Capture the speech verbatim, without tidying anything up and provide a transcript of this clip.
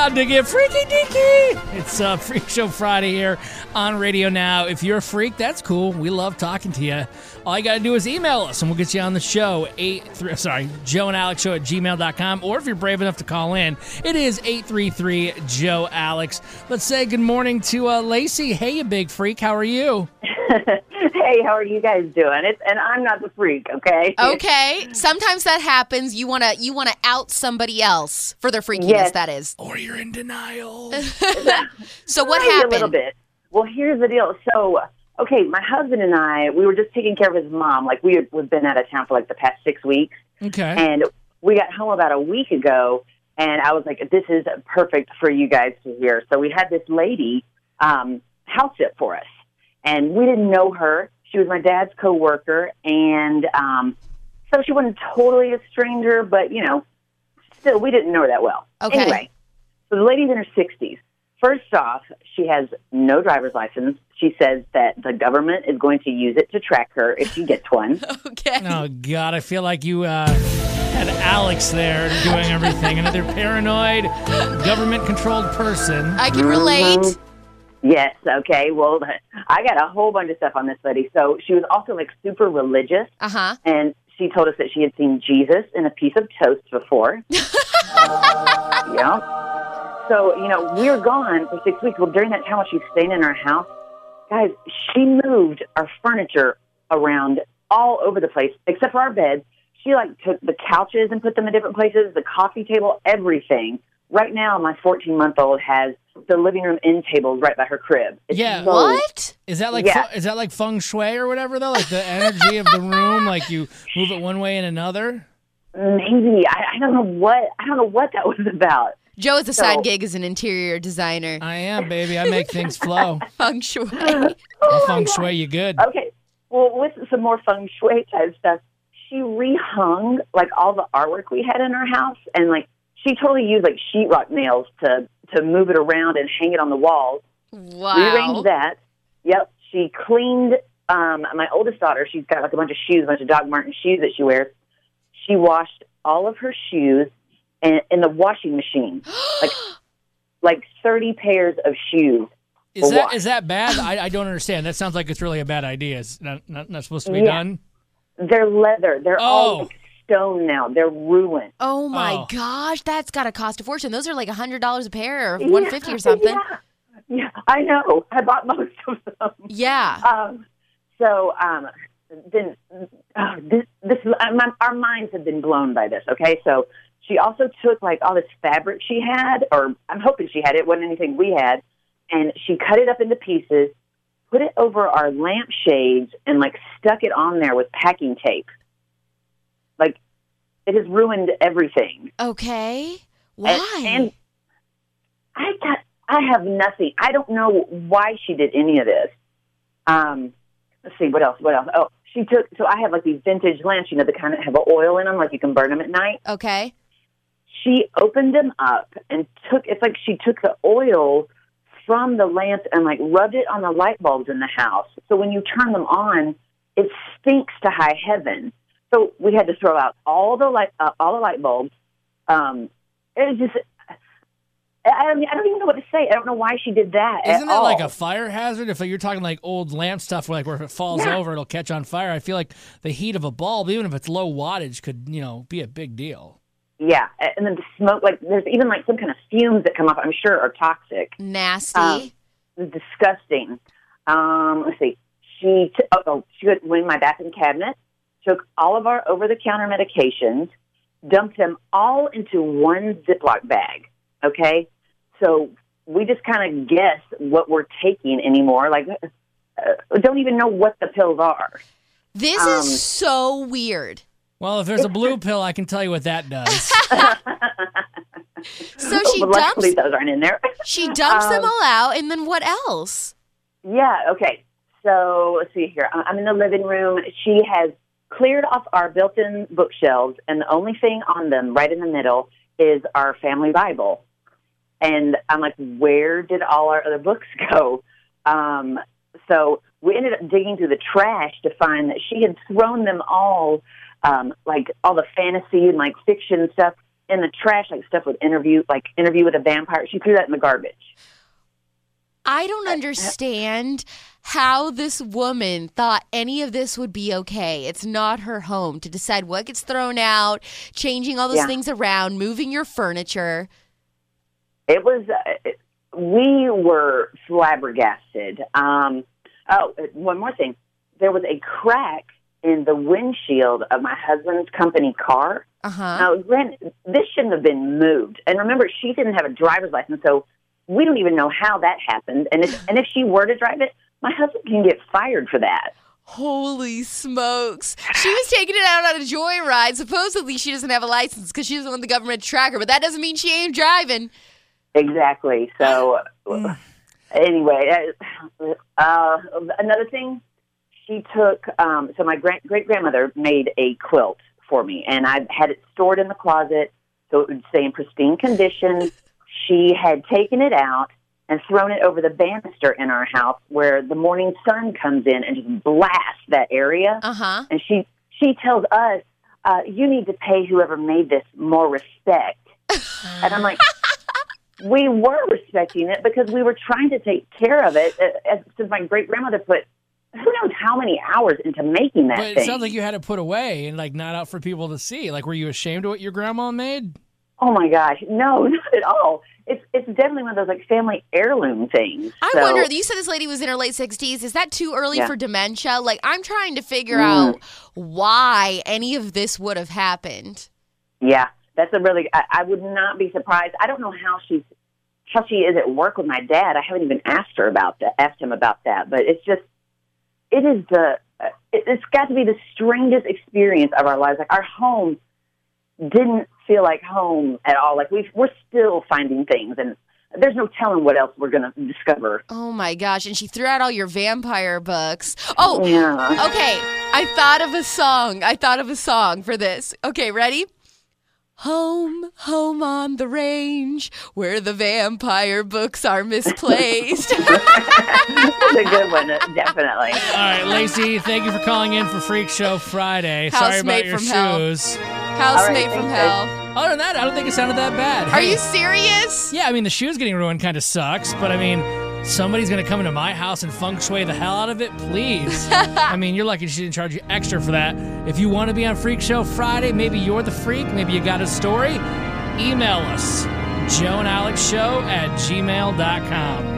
about to get freaky deaky. It's uh, Freak Show Friday here on Radio Now. If you're a freak, that's cool. We love talking to you. All you got to do is email us, and we'll get you on the show. Eight three, sorry, Joe and Alex Show at gmail dot com. Or if you're brave enough to call in, it is eight three three, Joe Alex. Let's say good morning to uh, Lacey. Hey, you big freak. How are you? Hey, how are you guys doing? It's, and I'm not the freak, okay? Okay. Sometimes that happens. You want to you want to out somebody else for their freakiness, Yes. that is. Or you're in denial. So what Maybe happened? A little bit. Well, here's the deal. So, okay, my husband and I, we were just taking care of his mom. Like, we had we've been out of town for, like, the past six weeks. Okay. And we got home about a week ago, and I was like, this is perfect for you guys to hear. So we had this lady um, house sit for us, and we didn't know her. She was my dad's coworker, and um, so she wasn't totally a stranger, but, you know, still, we didn't know her that well. Okay. Anyway, so the lady's in her sixties. First off, she has no driver's license. She says that the government is going to use it to track her if she gets one. Okay. Oh, God, I feel like you uh, had Alex there doing everything. Another paranoid, government-controlled person. I can relate. Mhm. Yes, okay. Well, I got a whole bunch of stuff on this lady. So she was also, like, super religious, Uh-huh. and she told us that she had seen Jesus in a piece of toast before. Yeah. So, you know, we were gone for six weeks. Well, during that time while she was staying in our house, guys, she moved our furniture around all over the place, except for our beds. She, like, took the couches and put them in different places, the coffee table, everything. Right now, my fourteen-month-old has the living room end table right by her crib. It's Yeah. so- What? Is that like Yeah. fu- is that like feng shui or whatever though? Like the energy of the room, like you move it one way and another? Maybe. I, I don't know what, I don't know what that was about. Joe is a So- side gig as an interior designer. I am, baby. I make things flow. Feng shui. I'll Oh my feng God. shui you good. Okay. Well, with some more feng shui type stuff, she rehung like all the artwork we had in our house, and like she totally used like sheetrock nails to to move it around and hang it on the walls. Wow. Rearranged that. Yep. She cleaned um, my oldest daughter. She's got like a bunch of shoes, a bunch of Doc Martin shoes that she wears. She washed all of her shoes in, in the washing machine, like like thirty pairs of shoes. Is that Why? is that bad? I, I don't understand. That sounds like it's really a bad idea. It's not not, not supposed to be Yeah. done. They're leather. They're Oh. all like stone now. They're ruined. Oh my Oh. gosh, that's got to cost a fortune. Those are like a hundred dollars a pair, or one fifty or something. Yeah. Yeah, I know. I bought most of them. Yeah. Um, so um, then uh, this, this uh, my, our minds have been blown by this. Okay, so she also took like all this fabric she had, or I'm hoping she had it. It wasn't anything we had, and she cut it up into pieces, put it over our lampshades, and like stuck it on there with packing tape. Like it has ruined everything. Okay. Why? And, and I got, I have nothing. I don't know why she did any of this. Um, let's see, what else? What else? Oh, she took, so I have like these vintage lamps, you know, the kind that have oil in them, like you can burn them at night. okay. She opened them up and took, it's like she took the oil from the lamps and like rubbed it on the light bulbs in the house. So when you turn them on, it stinks to high heaven. So we had to throw out all the light, uh, all the light bulbs. Um, it was just, I don't, I don't even know what to say. I don't know why she did that. Isn't at that all. like a fire hazard? If you're talking like old lamp stuff, where like where if it falls Yeah. over, it'll catch on fire. I feel like the heat of a bulb, even if it's low wattage, could you know be a big deal. Yeah, and then the smoke, like there's even like some kind of fumes that come up. I'm sure are toxic. Nasty. Um, disgusting. Um, let's see. She t- oh, oh she went in my bathroom cabinet, took all of our over-the-counter medications, dumped them all into one Ziploc bag. Okay, so we just kind of guess what we're taking anymore. Like, uh, don't even know what the pills are. this um, is so weird. Well, if there's a blue pill, I can tell you what that does. So she but luckily dumps those aren't in there. she dumps them Um, all out, and then what else? Yeah, okay. So let's see here. I- I'm in the living room. She has cleared off our built-in bookshelves, and the only thing on them right in the middle is our family Bible. And I'm like, where did all our other books go? Um, so we ended up digging through the trash to find that she had thrown them all, um, like all the fantasy and like fiction stuff, in the trash, like stuff with interview, like Interview with a Vampire. She threw that in the garbage. I don't understand how this woman thought any of this would be okay. It's not her home to decide what gets thrown out, changing all those Yeah. things around, moving your furniture. It was, uh, we were flabbergasted. Um, oh, one more thing. There was a crack in the windshield of my husband's company car. Uh-huh. Now, granted, this shouldn't have been moved. And remember, she didn't have a driver's license, so we don't even know how that happened. And if, and if she were to drive it, my husband can get fired for that. Holy smokes. She was taking it out on a joyride. Supposedly she doesn't have a license because she doesn't want the government to track her, but that doesn't mean she ain't driving. Exactly. So, anyway, uh, another thing, she took, um, so my gra- great-grandmother made a quilt for me, and I had it stored in the closet so it would stay in pristine condition. She had taken it out and thrown it over the banister in our house where the morning sun comes in and just blasts that area. Uh-huh. And she, she tells us, uh, you need to pay whoever made this more respect. And I'm like, we were respecting it because we were trying to take care of it. Uh, since my great-grandmother put who knows how many hours into making that But thing. it sounds like you had to put away and like not out for people to see. Like, were you ashamed of what your grandma made? Oh my gosh, no, not at all. It's it's definitely one of those like family heirloom things. I So, wonder, you said this lady was in her late sixties. Is that too early Yeah. for dementia? Like, I'm trying to figure Mm. out why any of this would have happened. Yeah, that's a really. I, I would not be surprised. I don't know how she's how she is at work with my dad. I haven't even asked her about that. Asked him about that, but it's just it is the. Uh, it, it's got to be the strangest experience of our lives. Like our home didn't feel like home at all. Like we've, we're still finding things, and there's no telling what else we're going to discover. Oh my gosh, and she threw out all your vampire books. Oh, Yeah. okay. I thought of a song. I thought of a song for this. Okay, ready? Home, home on the range, where the vampire books are misplaced. That's a good one, definitely. All right, Lacey, thank you for calling in for Freak Show Friday. Sorry about Housemate your from hell. shoes. Housemate All right, from thanks, hell. Other than that, I don't think it sounded that bad. Are Hey, you serious? Yeah, I mean, the shoes getting ruined kind of sucks, but I mean, somebody's going to come into my house and feng shui the hell out of it, please. I mean, you're lucky she didn't charge you extra for that. If you want to be on Freak Show Friday, maybe you're the freak, maybe you got a story, email us, joe and alex show at gmail dot com.